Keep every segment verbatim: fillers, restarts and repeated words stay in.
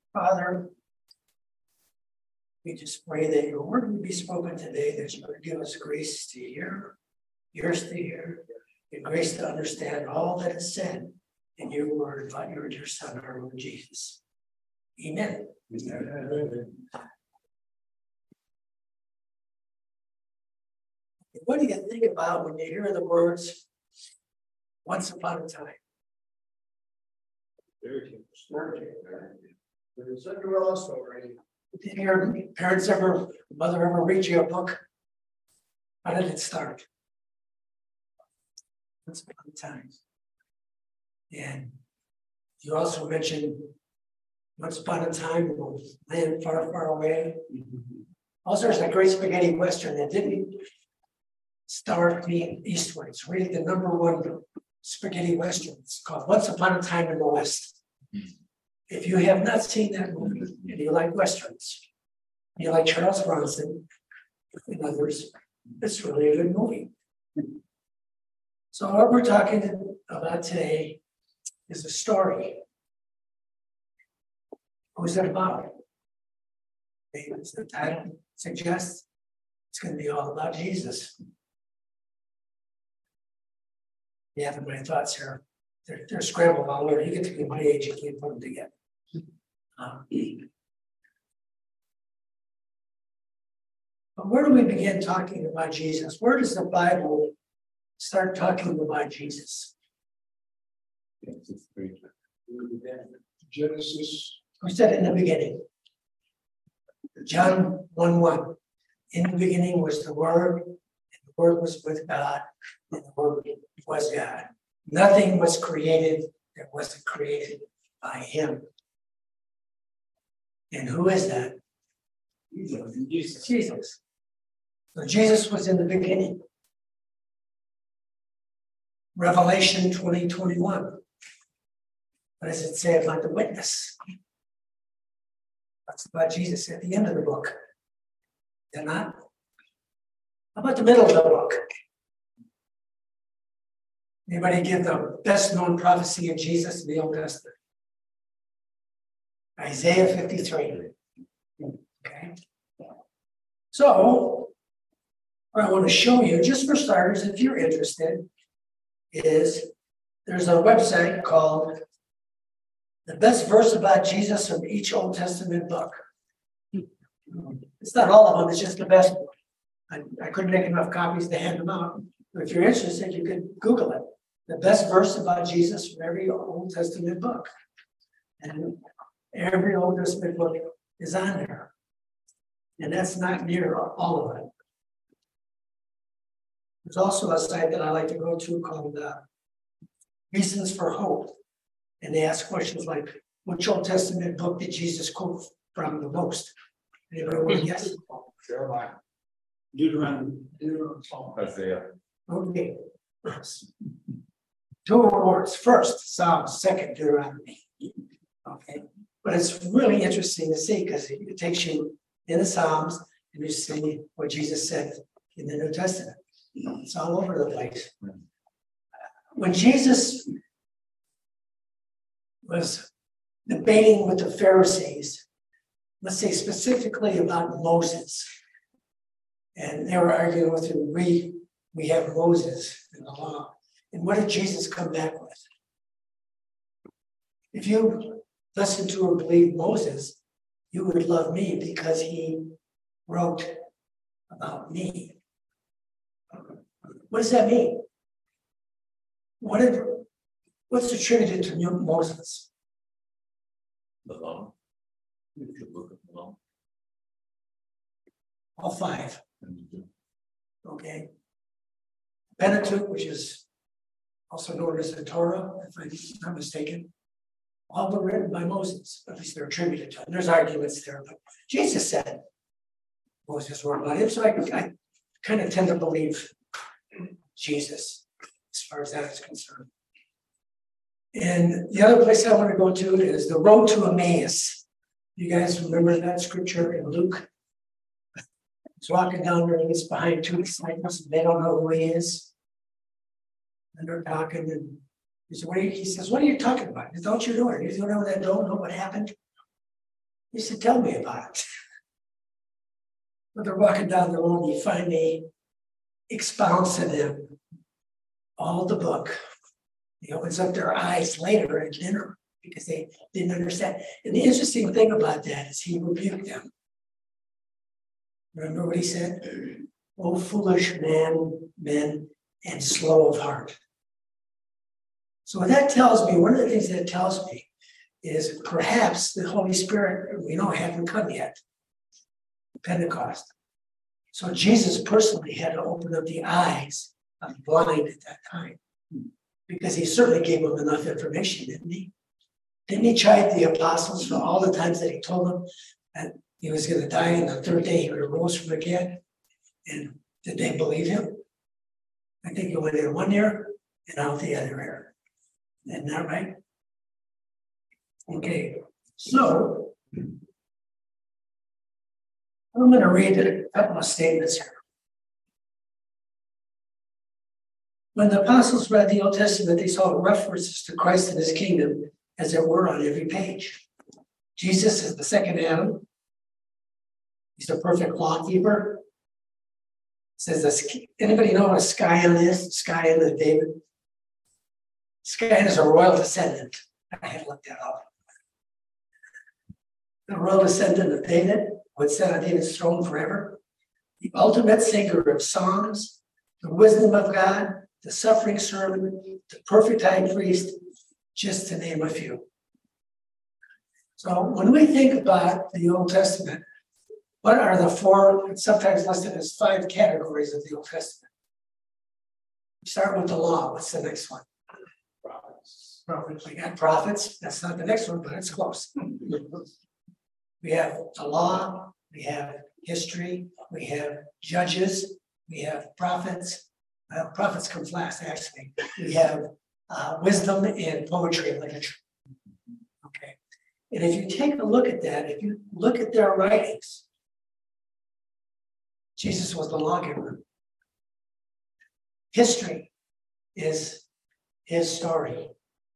Father, we just pray that your word will be spoken today, that you would give us grace to hear, ears to hear, and grace to understand all that is said in your word about your dear Son, our Lord Jesus. Amen. Amen. What do you think about when you hear the words, once upon a time? There's a Cinderella story. Did your parents ever, mother ever read you a book? How did it start? Once upon a time. And you also mentioned once upon a time in a land far, far away. Also, there's a great spaghetti western that didn't start me eastward. It's really the number one spaghetti western. It's called Once Upon a Time in the West. If you have not seen that movie and you like westerns, you like Charles Bronson and others, it's really a good movie. So what we're talking about today is a story. Who's it about? As the title suggests, it's going to be all about Jesus. Yeah, my thoughts here. They're, they're scrambled all over. You get to be my age, you can't put them together. Um, but where do we begin talking about Jesus? Where does the Bible start talking about Jesus? Genesis. Who said in the beginning? John one one. In the beginning was the Word, and the Word was with God, and the Word was God. Nothing was created that wasn't created by Him. And who is that? Jesus. Jesus. So Jesus was in the beginning. Revelation twenty twenty-one. What does it say about the witness? That's about Jesus at the end of the book. They're not. How about the middle of the book? Anybody give the best known prophecy of Jesus in the Old Testament? Isaiah fifty-three. Okay. So, what I want to show you, just for starters, if you're interested, is there's a website called The Best Verse About Jesus from Each Old Testament Book. It's not all of them, it's just the best one. I, I couldn't make enough copies to hand them out. But if you're interested, you could Google it. The best verse about Jesus from every Old Testament book. And every Old Testament book is on there. And that's not near all of it. There's also a site that I like to go to called uh, Reasons for Hope. And they ask questions like, which Old Testament book did Jesus quote from the most? Anybody want to guess? Jeremiah. Deuteronomy. Isaiah. Okay. Two awards. First, Psalms. Second, Deuteronomy. Okay. But it's really interesting to see because it takes you in the Psalms and you see what Jesus said in the New Testament. It's all over the place. When Jesus was debating with the Pharisees, let's say specifically about Moses, and they were arguing with him, we, we have Moses in the law. And what did Jesus come back with? If you listen to or believe Moses, you would love me because he wrote about me. What does that mean? What did, what's attributed to Moses? The law. The book of the law. All five. Okay. Pentateuch, which is also known as the Torah, if I'm not mistaken, all were written by Moses. At least they're attributed to him. There's arguments there, but Jesus said Moses wrote about him, so I, I kind of tend to believe Jesus as far as that is concerned. And the other place I want to go to is the road to Emmaus. You guys remember that scripture in Luke? He's walking down there and he's behind two disciples and they don't know who he is. And they're talking and he says, what are you, he says, what are you talking about? Don't you know it? You don't know that, don't know what happened? He used to tell me about it. When they're walking down the road, you find me expounds to them all the book. He opens up their eyes later at dinner because they didn't understand. And the interesting thing about that is he rebuked them. Remember what he said? Oh, foolish man, men, and slow of heart. So what that tells me, one of the things that tells me is perhaps the Holy Spirit, we know, hadn't come yet. Pentecost. So Jesus personally had to open up the eyes of the blind at that time. Because he certainly gave them enough information, didn't he? Didn't he chide the apostles for all the times that he told them that he was going to die and the third day he would arose from the dead? And did they believe him? I think he went in one ear and out the other ear. Isn't that right? Okay, so I'm going to read a couple of statements here. When the apostles read the Old Testament, they saw references to Christ and his kingdom as it were on every page. Jesus is the second Adam. He's the perfect lawkeeper. It says this, anybody know what a Scion is? Scion of David. Scion is a royal descendant. I had to look that up. The royal descendant of David would sit on David's throne forever. The ultimate singer of songs, the wisdom of God, the suffering servant, the perfect high priest, just to name a few. So when we think about the Old Testament, what are the four, sometimes listed as five categories of the Old Testament? We start with the law. What's the next one? Prophets. Prophets. We got prophets. That's not the next one, but it's close. We have the law. We have history. We have judges. We have prophets. Uh, prophets come last, actually. We have uh, wisdom and poetry and literature. Okay. And if you take a look at that, if you look at their writings, Jesus was the lawgiver. History is his story.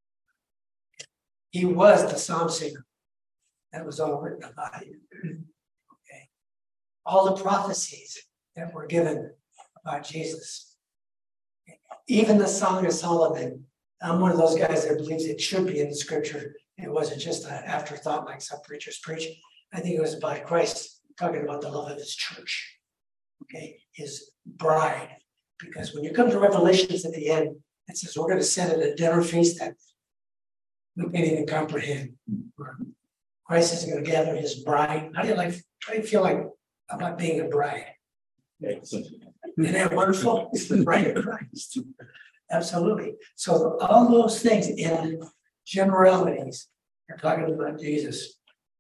He was the psalm singer. That was all written about him. Okay. All the prophecies that were given about Jesus. Even the Song of Solomon. I'm one of those guys that believes it should be in the scripture. It wasn't just an afterthought like some preachers preach. I think it was about Christ talking about the love of his church. Okay, his bride. Because when you come to Revelations at the end, it says we're going to sit at a dinner feast that we can't even comprehend. Christ is going to gather his bride. How do you like? How do you feel like about being a bride? Isn't that wonderful? It's the bride of Christ. Absolutely. So all those things in generalities are talking about Jesus.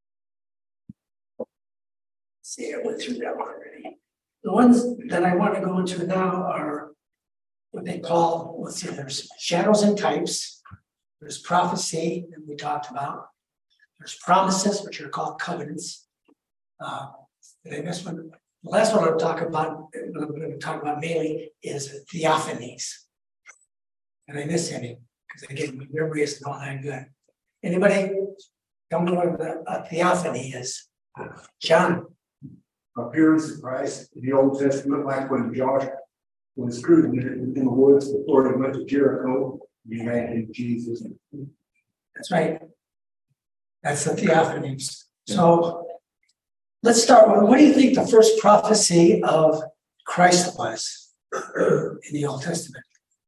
See, I went through that already. The ones that I want to go into now are what they call, let's see, there's shadows and types. There's prophecy that we talked about. There's promises, which are called covenants. Uh, did I miss one? The last one I'm talking about, what I'm going to talk about mainly is theophanies. And I miss any, because again, my memory is not that good. Anybody don't know what a theophany is? John. Appearance of Christ in the Old Testament, like when Josh was cruising in the woods before he went to Jericho, he ran Jesus. That's right. That's the theophanies. So let's start with, what do you think the first prophecy of Christ was in the Old Testament?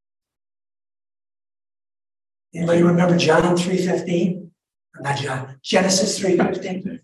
Anybody remember John three fifteen? Not John, Genesis three fifteen.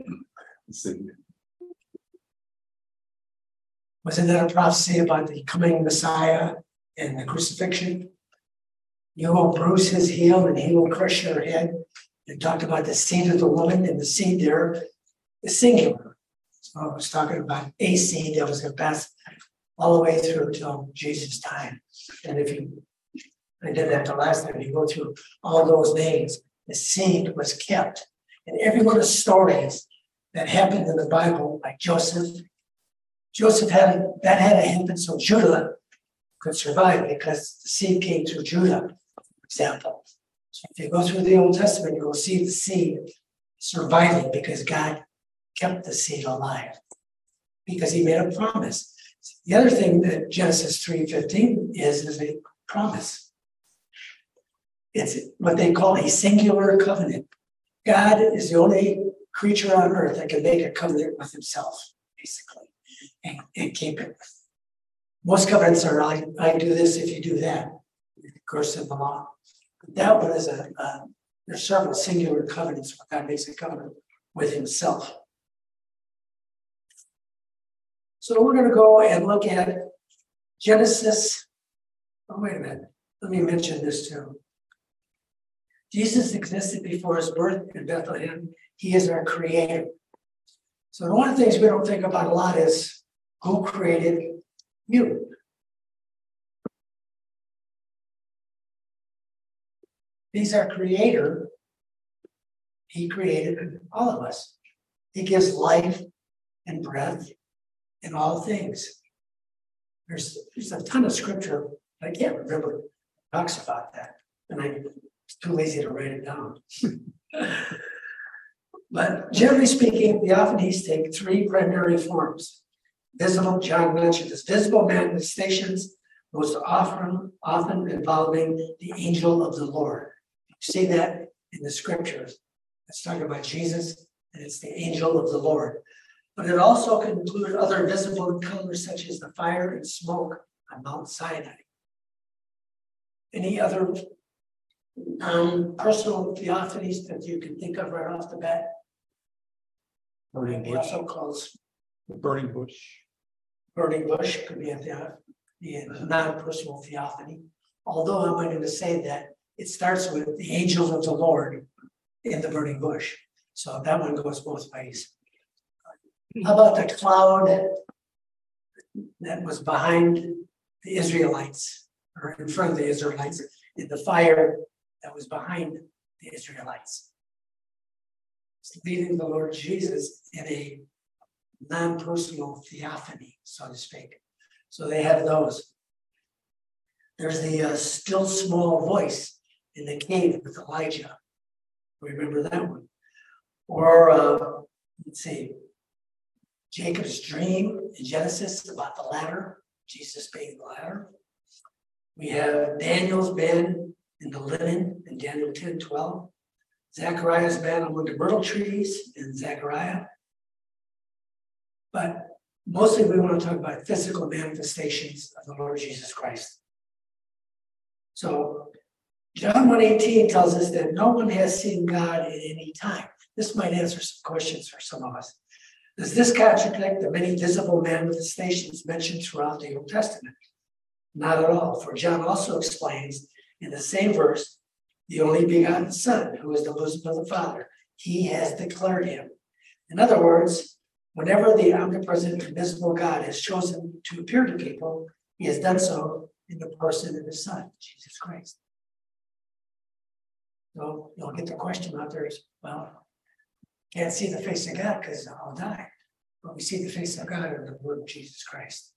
Wasn't that a prophecy about the coming Messiah and the crucifixion? You will bruise his heel and he will crush your head. It talked about the seed of the woman, and the seed there is singular. So I was talking about a seed that was going to pass all the way through till Jesus' time. And if you, I did that the last time, you go through all those names, the seed was kept. And every one of the stories that happened in the Bible, like Joseph, Joseph had, that had to happen so Judah could survive, because the seed came through Judah, for example. So if you go through the Old Testament, you will see the seed surviving because God kept the seed alive. Because he made a promise. The other thing that Genesis three fifteen is, is a promise. It's what they call a singular covenant. God is the only creature on earth that can make a covenant with himself, basically, and, and keep it. Most covenants are, I, I do this if you do that, of course, in the law. But that one is a, a, there's several singular covenants where God makes a covenant with himself. So we're going to go and look at Genesis. Oh, wait a minute. Let me mention this too. Jesus existed before his birth in Bethlehem. He is our creator. So one of the things we don't think about a lot is who created you? He's our creator. He created all of us. He gives life and breath in all things. There's, there's a ton of scripture. I can't remember talks about that. And I was too lazy to write it down. But generally speaking, theophanies take three primary forms. Visible, John mentioned this, visible manifestations, most often, often involving the angel of the Lord. You see that in the scriptures. It's talking about Jesus, and it's the angel of the Lord. But it also can include other visible encounters such as the fire and smoke on Mount Sinai. Any other um, personal theophanies that you can think of right off the bat? Burning He bush. also calls Burning bush. burning bush could be a theo- be a non-personal theophany. Although I'm going to say that it starts with the angel of the Lord in the burning bush. So that one goes both ways. How about the cloud that was behind the Israelites, or in front of the Israelites, in the fire that was behind the Israelites? It's leading the Lord Jesus in a non-personal theophany, so to speak. So they have those. There's the uh, still small voice in the cave with Elijah. Remember that one? Or, uh, let's see, Jacob's dream in Genesis about the ladder, Jesus being the ladder. We have Daniel's man in the linen in Daniel ten twelve. Zechariah's man among the myrtle trees in Zechariah. But mostly we want to talk about physical manifestations of the Lord Jesus Christ. So John one eighteen tells us that no one has seen God at any time. This might answer some questions for some of us. Does this contradict the many visible manifestations mentioned throughout the Old Testament? Not at all, for John also explains in the same verse, the only begotten Son, who is the bosom of the Father, he has declared him. In other words, whenever the omnipresent and visible God has chosen to appear to people, he has done so in the person of his Son, Jesus Christ. So you'll get the question out there is, well, can't see the face of God because I'll die. But we see the face of God in the word of Jesus Christ.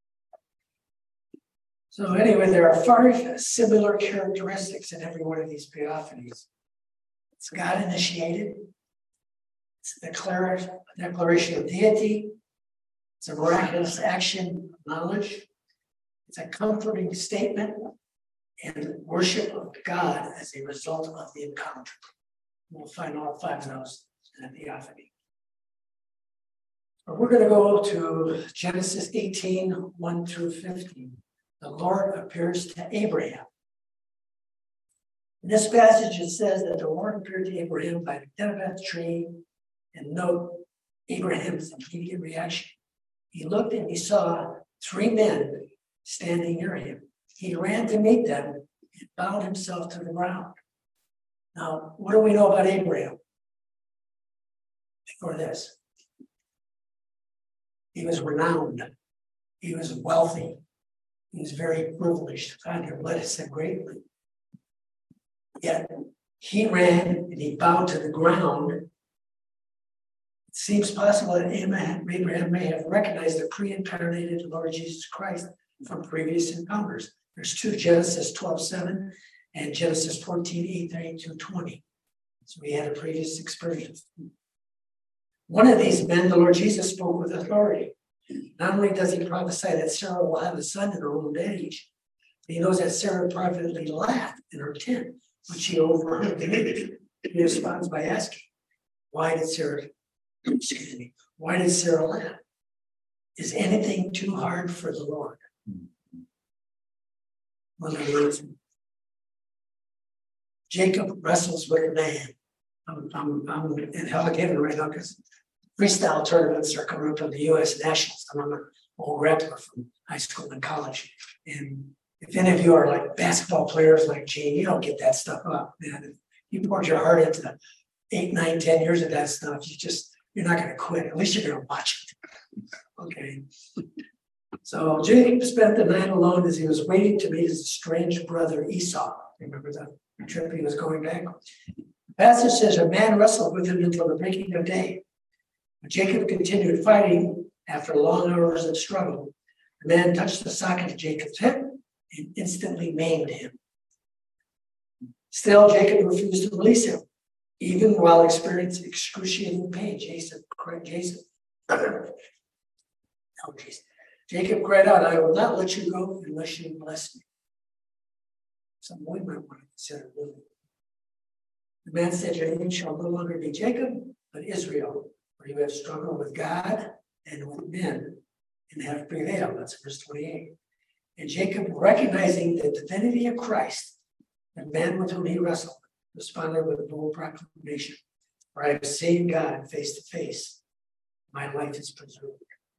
So anyway, there are five similar characteristics in every one of these theophanies. It's God initiated. It's a declar- declaration of deity. It's a miraculous action of knowledge. It's a comforting statement and worship of God as a result of the encounter. We'll find all five of those in the theophany. But we're going to go to Genesis eighteen, one through fifteen. The Lord appears to Abraham. In this passage, it says that the Lord appeared to Abraham by the terebinth tree, and note Abraham's immediate reaction. He looked and he saw three men standing near him. He ran to meet them and bowed himself to the ground. Now, what do we know about Abraham before this? He was renowned. He was wealthy. He was very privileged. God had blessed him greatly. Yet he ran and he bowed to the ground. It seems possible that Abraham may have recognized the pre-incarnated Lord Jesus Christ from previous encounters. There's two, Genesis twelve seven and Genesis fourteen eight through twenty. So he had a previous experience. One of these men, the Lord Jesus spoke with authority. Not only does he prophesy that Sarah will have a son in her old age, but he knows that Sarah privately laughed in her tent when she overheard the news. He responds by asking, why did Sarah, excuse me, why did Sarah laugh? Is anything too hard for the Lord? One of the words, Jacob wrestles with a man. I'm, I'm, I'm in hell again right now because freestyle tournaments are coming up in the U S Nationals. I'm an old grappler from high school and college. And if any of you are like basketball players like Gene, you don't get that stuff up, man. If you poured your heart into eight, nine, ten years of that stuff, you just, you're not going to quit. At least you're going to watch it. Okay. So Jacob spent the night alone as he was waiting to meet his estranged brother Esau. Remember that trip he was going back? The passage says a man wrestled with him until the breaking of day. But Jacob continued fighting after long hours of struggle. The man touched the socket of Jacob's hip and instantly maimed him. Still, Jacob refused to release him, even while experiencing excruciating pain. Jason, Jason, oh, geez. Jacob cried out, I will not let you go unless you bless me. Someone might want to consider moving. The man said, your name shall no longer be Jacob, but Israel, for you have struggled with God and with men and have prevailed. That's verse twenty-eight. And Jacob, recognizing the divinity of Christ, the man with whom he wrestled, responded with a bold proclamation, for I have seen God face to face. My life is preserved.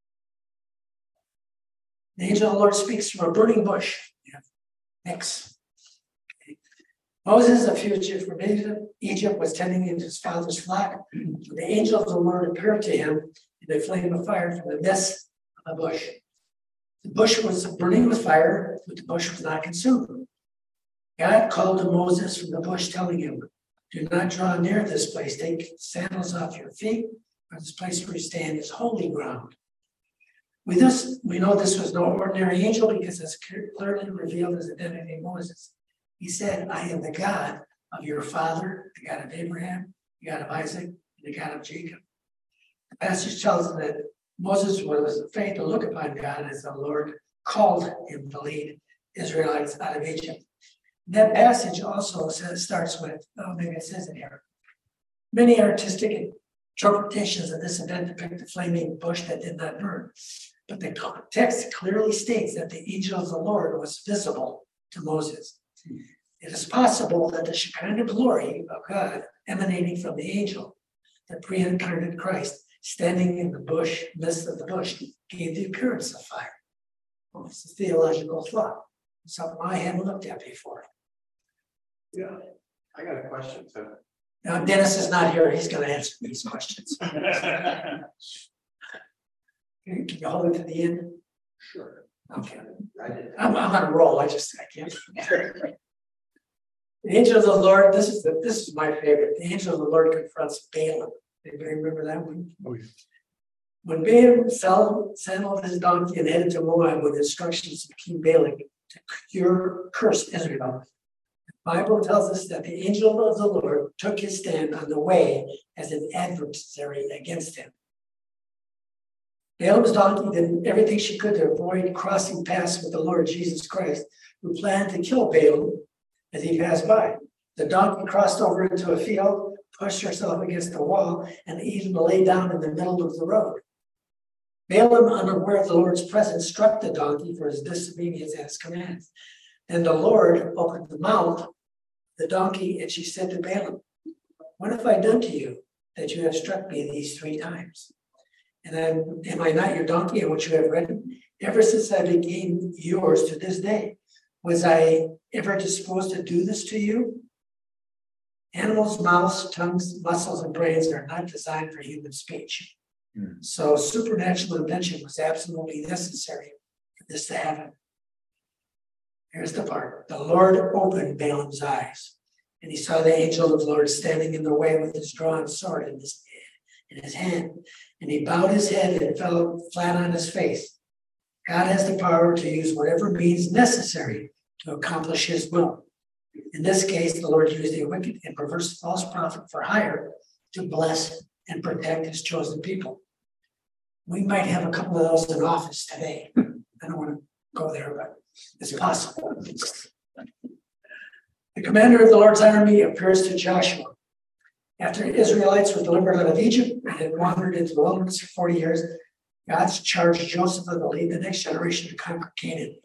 The angel of the Lord speaks from a burning bush. Yeah. Next. Okay. Moses, a fugitive from Egypt, was tending in his father's flock. The angel of the Lord appeared to him in a flame of fire from the midst of a bush. The bush was burning with fire, but the bush was not consumed. God called to Moses from the bush, telling him, do not draw near this place. Take sandals off your feet, for this place where you stand is holy ground. With this, we know this was no ordinary angel because it's clearly revealed his identity in Moses. He said, I am the God of your father, the God of Abraham, the God of Isaac, and the God of Jacob. The passage tells us that Moses was afraid to look upon God as the Lord called him to lead Israelites out of Egypt. That passage also says, starts with, oh, maybe it says it here. Many artistic interpretations of this event depict a flaming bush that did not burn. But the text clearly states that the angel of the Lord was visible to Moses. It is possible that the Shekinah glory of God emanating from the angel, the pre-incarnate Christ, standing in the bush, midst of the bush, gave the appearance of fire. Well, it's a theological thought, something I hadn't looked at before. Yeah, I got a question. So, Now, Dennis is not here. He's going to answer these questions. Can you hold it to the end? sure. Okay. I did. I'm, I'm on a roll. I just, I can't. The angel of the Lord, this is the, this is my favorite. The angel of the Lord confronts Balaam. Anybody remember that one? Oh, yeah. When Balaam saddled his donkey and headed to Moab with instructions of King Balak to cure, curse Israel, the Bible tells us that the angel of the Lord took his stand on the way as an adversary against him. Balaam's donkey did everything she could to avoid crossing paths with the Lord Jesus Christ, who planned to kill Balaam as he passed by. The donkey crossed over into a field, pushed herself against the wall, and even lay down in the middle of the road. Balaam, unaware of the Lord's presence, struck the donkey for his disobedience and his commands. Then the Lord opened the mouth of the donkey, and she said to Balaam, what have I done to you that you have struck me these three times? And I'm, am I not your donkey and what you have ridden? Ever since I became yours to this day, was I ever disposed to do this to you? Animals' mouths, tongues, muscles, and brains are not designed for human speech. Mm. So supernatural invention was absolutely necessary for this to happen. Here's the part. The Lord opened Balaam's eyes, and he saw the angel of the Lord standing in the way with his drawn sword in his, in his hand. And he bowed his head and fell flat on his face. God has the power to use whatever means necessary to accomplish his will. In this case, the Lord used a wicked and perverse false prophet for hire to bless and protect his chosen people. We might have a couple of those in office today. I don't want to go there, but it's possible. The commander of the Lord's army appears to Joshua. After the Israelites were delivered out of Egypt and had wandered into the wilderness for forty years, God's charged Joseph to lead the next generation to conquer Canaan.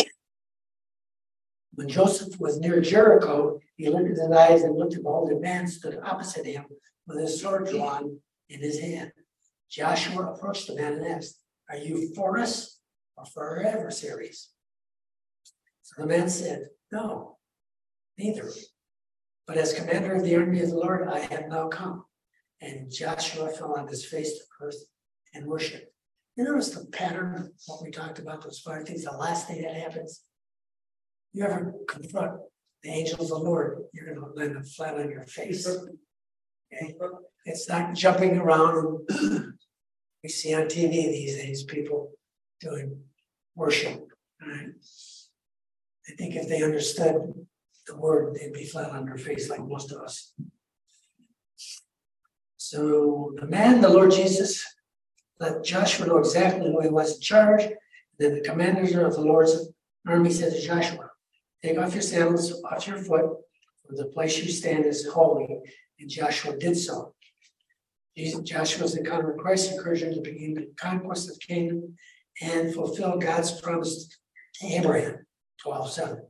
When Joseph was near Jericho, he lifted his eyes and looked, and behold, a man stood opposite him with his sword drawn in his hand. Joshua approached the man and asked, "Are you for us or for our adversaries?" So the man said, "No, neither. But as commander of the army of the Lord, I have now come." And Joshua fell on his face to earth and worshiped. You notice the pattern of what we talked about, those five things, the last thing that happens. You ever confront the angels of the Lord, you're going to land flat on your face. Okay? It's not jumping around. And we see on T V these days people doing worship. Right? I think if they understood the word, they'd be flat on their face like most of us. So the man, the Lord Jesus, let Joshua know exactly who he was in charge. Then the commander of the Lord's army said to Joshua, "Take off your sandals off your foot, for the place you stand is holy." And Joshua did so. Joshua's encounter with Christ encouraged him to begin the conquest of Canaan and fulfill God's promise to Abraham, twelve seven.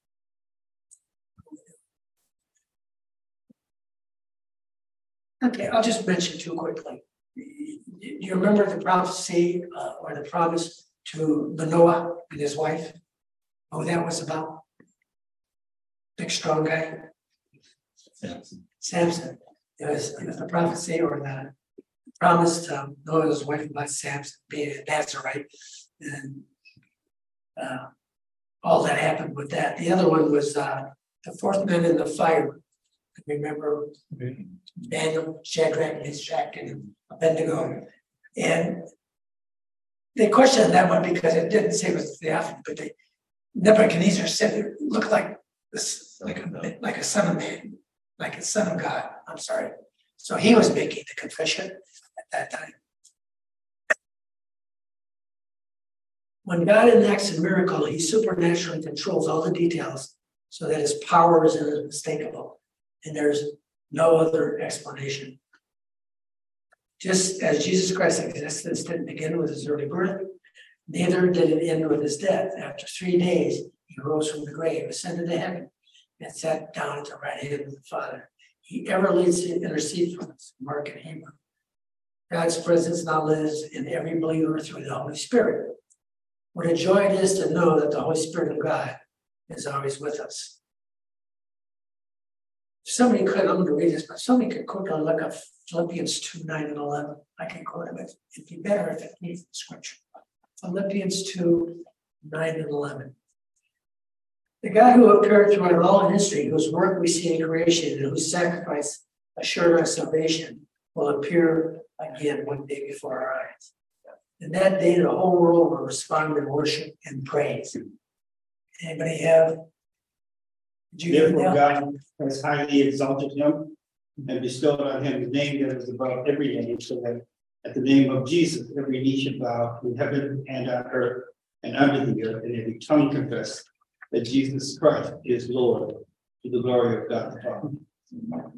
Okay, I'll just mention two quickly. You remember the prophecy uh, or the promise to Manoah and his wife? Oh, that was about big strong guy. Samson. Samson. It was, it was the prophecy or the promise to Noah and his wife about Samson being a Nazarite, and uh, all that happened with that. The other one was uh, the fourth man in the fire. Remember Daniel, Shadrach, Meshach, and Abednego, and they questioned that one because it didn't say it was theophany, but they Nebuchadnezzar said it looked like this, like a like a son of man, like a son of God. I'm sorry. So he was making the confession at that time. When God enacts a miracle, he supernaturally controls all the details so that his power is unmistakable. And there's no other explanation. Just as Jesus Christ's existence didn't begin with his early birth, neither did it end with his death. After three days, he rose from the grave, ascended to heaven, and sat down at the right hand of the Father. He ever leads to intercede for us, Mark and Hebrew. God's presence now lives in every believer through the Holy Spirit. What a joy it is to know that the Holy Spirit of God is always with us. Somebody could, I'm going to read this, but somebody could quote on look up Philippians two, nine, and eleven. I can quote it, but it'd be better if it needs the scripture. Philippians two, nine, and eleven. The God who appeared throughout all history, whose work we see in creation, and whose sacrifice assured our salvation, will appear again one day before our eyes. And that day, the whole world will respond in worship and praise. Anybody have? Therefore, God has highly exalted him and bestowed on him the name that is above every name, so that at the name of Jesus, every knee should bow in heaven and on earth and under the earth, and every tongue confess that Jesus Christ is Lord, to the glory of God the Father.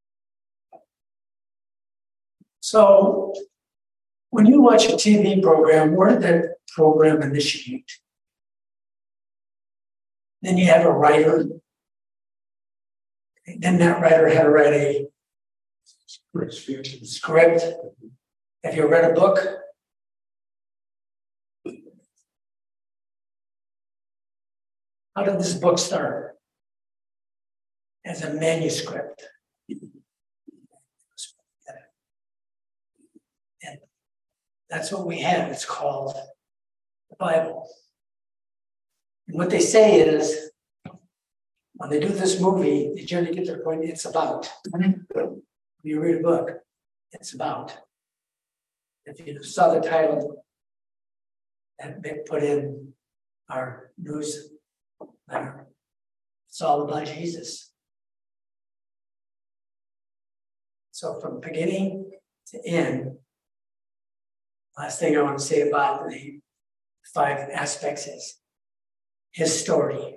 So, when you watch a T V program, where did that program initiate? Then you have a writer. Then that writer had to write a script. Have you read a book? How did this book start? As a manuscript. And that's what we have. It's called the Bible. And what they say is, when they do this movie, they generally get their point, it's about. When you read a book, it's about. If you saw the title that they put in our news letter, It's all about Jesus. So from beginning to end, last thing I want to say about the five aspects is his story.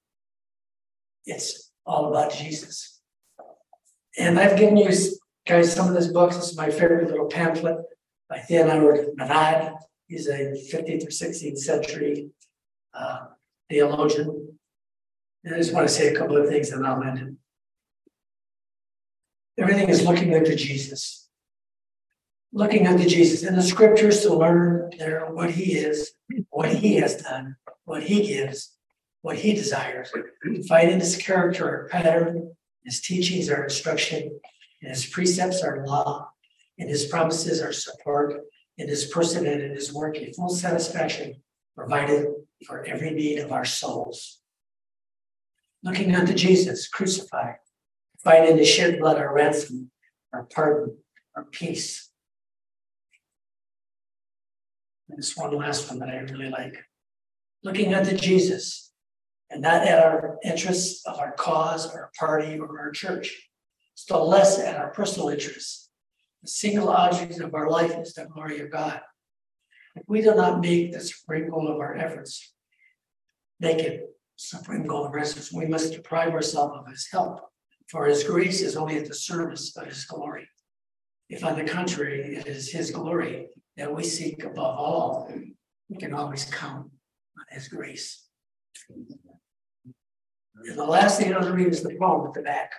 It's all about Jesus. And I've given you guys some of this book. This is my favorite little pamphlet by Theodore Monod. He's a fifteenth or sixteenth century uh, theologian. And I just want to say a couple of things and I'll end it. Everything is looking unto Jesus. Looking unto Jesus in the scriptures to learn there what he is, what he has done, what he gives, what he desires. Finding his character our pattern, his teachings our instruction, and his precepts our law, and his promises our support, and his person and in his work a full satisfaction provided for every need of our souls. Looking unto Jesus crucified, finding the shed blood our ransom, our pardon, our peace. And this one last one that I really like. Looking unto Jesus, and not at our interests of our cause, our party, or our church. Still less at our personal interests. The single object of our life is the glory of God. If we do not make the supreme goal of our efforts, make it supreme goal of our efforts, we must deprive ourselves of his help. For his grace is only at the service of his glory. If on the contrary, it is his glory that we seek above all, we can always count on his grace. And the last thing I'll read is the poem at the back.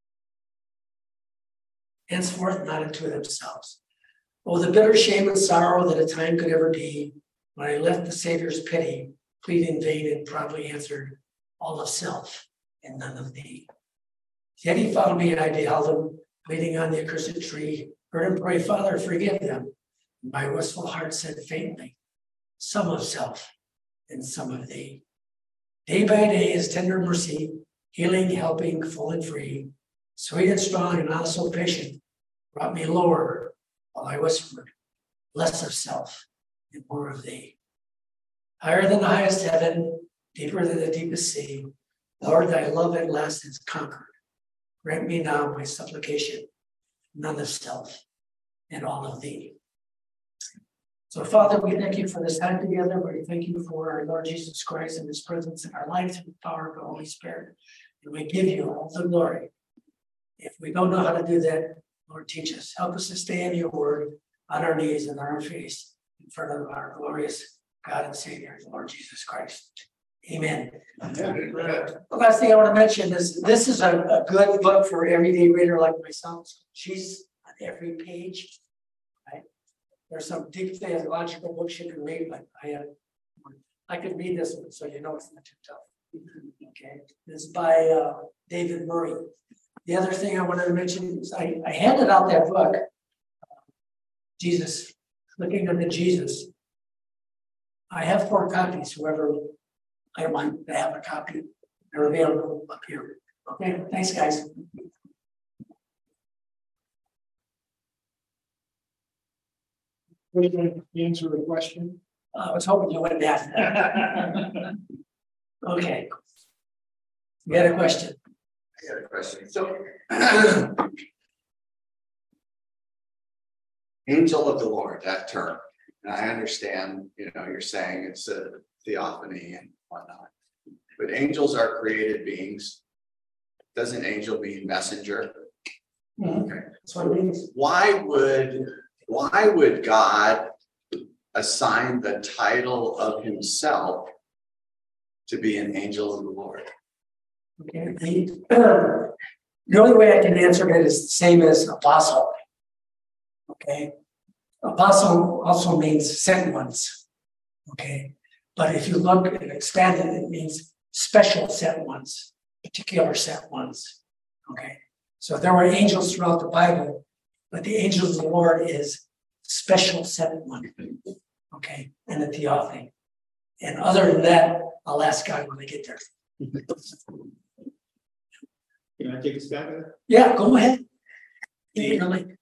Henceforth, not unto themselves. Oh, the bitter shame and sorrow that a time could ever be when I left the Savior's pity, plead in vain and proudly answered, all of self and none of thee. Yet he found me and I beheld him bleeding on the accursed tree, heard him pray, Father, forgive them. And my wistful heart said faintly, some of self and some of thee. Day by day his tender mercy, healing, helping, full and free, sweet and strong and not so patient, brought me lower while I whispered, less of self and more of thee. Higher than the highest heaven, deeper than the deepest sea, Lord, thy love at last is conquered. Grant me now my supplication, none of self and all of thee. So, Father, we thank you for this time together. We thank you for our Lord Jesus Christ and his presence in our life through the power of the Holy Spirit. And we give you all the glory. If we don't know how to do that, Lord, teach us. Help us to stay in your word on our knees and on our face in front of our glorious God and Savior, Lord Jesus Christ. Amen. The last thing I want to mention is this is a, a good book for an everyday reader like myself. Jesus on every page. Right? There's some deep theological books you can read, but I uh, I could read this one, so you know it's not too tough. Okay, this is by uh, David Murray. The other thing I wanted to mention is I, I handed out that book, Jesus, Looking Unto Jesus. I have four copies. Whoever I want to have a copy, they're available up here. Okay, thanks, guys. Were you going to answer a question? Uh, I was hoping you wouldn't ask that. Okay. You had a question? I got a question. So, angel of the Lord, that term. And I understand, you know, you're saying it's a theophany and whatnot. But angels are created beings. Doesn't angel mean messenger? Mm-hmm. Okay. That's what it means. Why would why would God assign the title of himself to be an angel of the Lord? Okay. The, the only way I can answer it is the same as apostle. Okay. Apostle also means sent ones. Okay. But if you look and expand it, it means special sent ones, particular sent ones. Okay. So there were angels throughout the Bible, but the angel of the Lord is special sent one. Okay. And the theophany. And other than that, I'll ask God when I get there. Can I take a stab at it? Yeah, go ahead. Eagerly.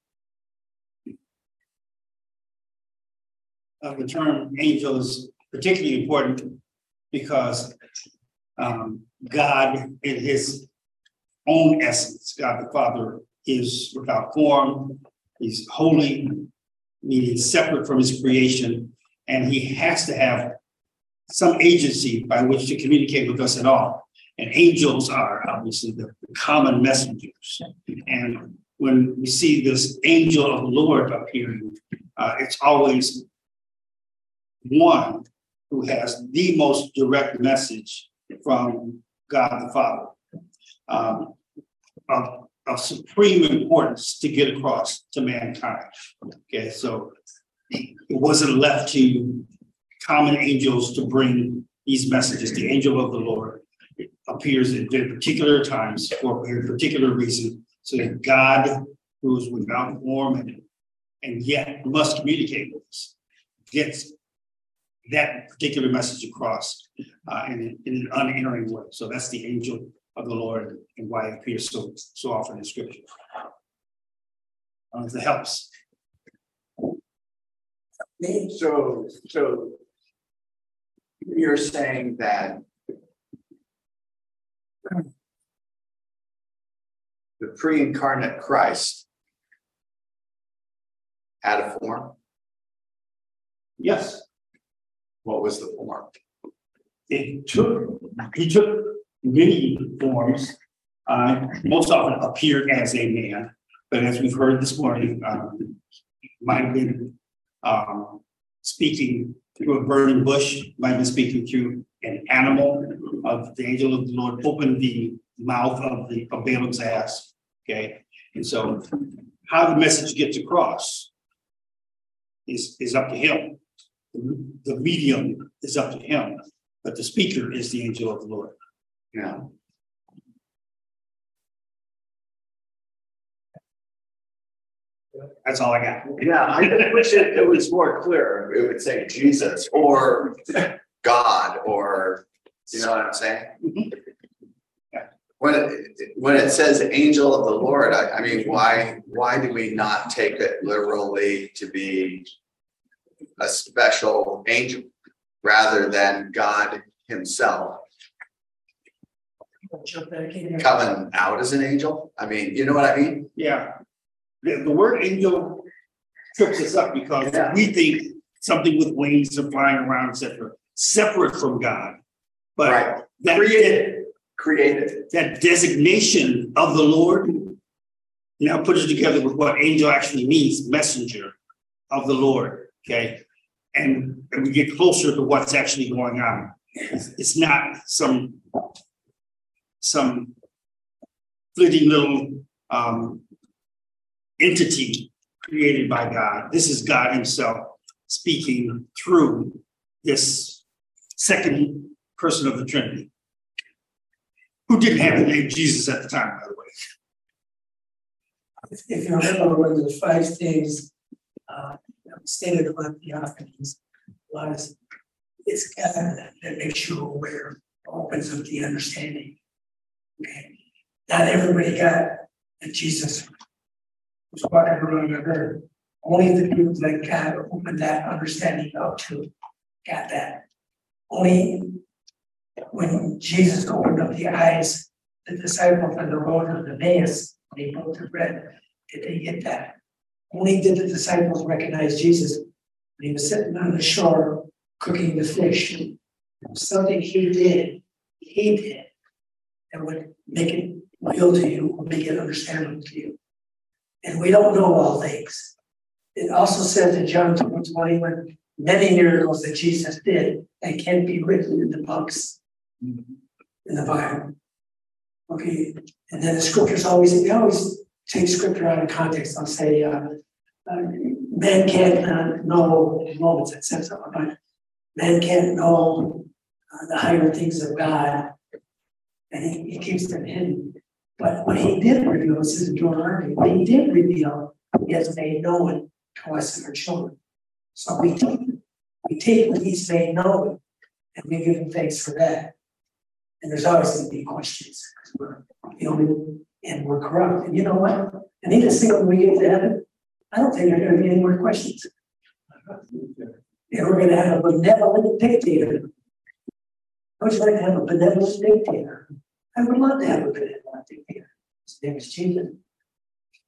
Uh, the term angel is particularly important because um, God in his own essence, God the Father is without form, he's holy, meaning separate from his creation, and he has to have some agency by which to communicate with us at all. And angels are obviously the common messengers. And when we see this angel of the Lord appearing, uh, it's always one who has the most direct message from God the Father, um, of, of supreme importance to get across to mankind. Okay, so it wasn't left to common angels to bring these messages. The angel of the Lord appears at particular times for a particular reason, so that God, who is without form and, and yet must communicate with us, gets that particular message across uh, in, in an unerring way. So that's the angel of the Lord and why it appears so so often in Scripture. Uh, if it helps. So, so you're saying that the pre-incarnate Christ had a form? Yes, What was the form? it took he took many forms. Uh, most often appeared as a man, but as we've heard this morning, um, might have been um, speaking through a burning bush, might have been speaking through an animal. Of the angel of the Lord opened the mouth of the of Balaam's ass. Okay, and so how the message gets across is is up to him. The medium is up to him, but the speaker is the angel of the Lord. Yeah. That's all I got. Yeah, I just wish it, it was more clear. It would say Jesus or God, or you know what I'm saying? When it, when it says angel of the Lord, I, I mean, why why do we not take it literally to be a special angel rather than God himself Jump back in there. coming out as an angel? I mean, you know what I mean? Yeah. The, the word angel trips us up because Yeah. we think something with wings and flying around, et cetera, separate from God. But Right. that, Created. Created. that designation of the Lord now put it together with what angel actually means, messenger of the Lord. Okay. And, and we get closer to what's actually going on. It's, it's not some, some flitting little um, entity created by God. This is God himself speaking through this second person of the Trinity, who didn't have the name Jesus at the time, by the way. If if you remember one of the five things uh, stated about the theophanies was it's God that makes you aware, opens up the understanding. Okay, not everybody got that Jesus was walking around the earth. Only the people that God opened that understanding up to got that. Only when Jesus opened up the eyes, the disciples on the road of Emmaus, when he broke the bread, did they get that? Only did the disciples recognize Jesus when he was sitting on the shore cooking the fish. Something he did, he did, that would make it real to you, or make it understandable to you. And we don't know all things. It also says in John twenty-one, many miracles that Jesus did that can't be written in the books, in the Bible. Okay, and then the scriptures always, we always take scripture out of context. I'll say, uh, uh, man can't uh, know moments, it says something about man can't know uh, the higher things of God, and he, he keeps them hidden. But what he did reveal, this is in Deuteronomy, what he did reveal, he has made known to us and our children. So we take, we take what he's made known, and we give him thanks for that. And there's always going to be questions, because we're human and we're corrupt. And you know what? And even see when we get to heaven, I don't think there are going to be any more questions. And we're going to have a benevolent dictator I would like to have a benevolent dictator. I would love to have a benevolent dictator. His name is Jesus.